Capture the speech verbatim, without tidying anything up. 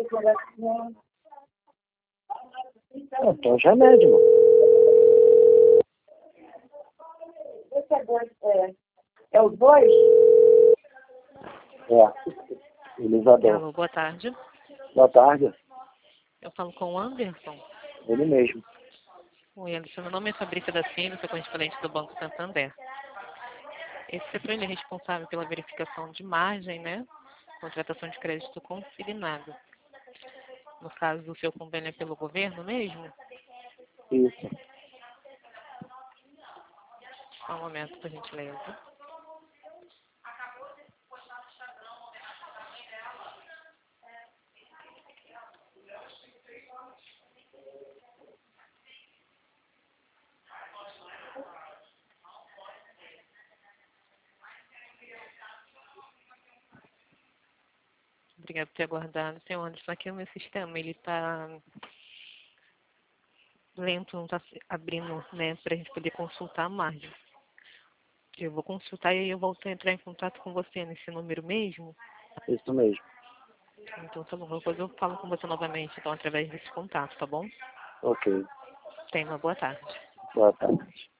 Então já é médio, mano. Esse é dois, é, é os dois? É. Elizabeth. Alô, boa tarde. Boa tarde. Eu falo com o Anderson. Ele mesmo. Oi, Anderson. Meu nome é Fabrícia da Silva, sou correspondente do Banco Santander. Esse setor ele é responsável pela verificação de margem, né? Contratação de crédito consignado. No caso, o seu convênio é pelo governo mesmo? Isso. Só um momento, por gentileza. Obrigada por ter aguardado. Senhor Anderson, aqui no meu sistema, ele está lento, não está abrindo, né, para a gente poder consultar a margem. Eu vou consultar e aí eu volto a entrar em contato com você nesse número mesmo. Isso mesmo. Então, tá bom. Depois eu falo com você novamente, então, através desse contato, tá bom? Ok. Tenha uma boa tarde. Boa tarde.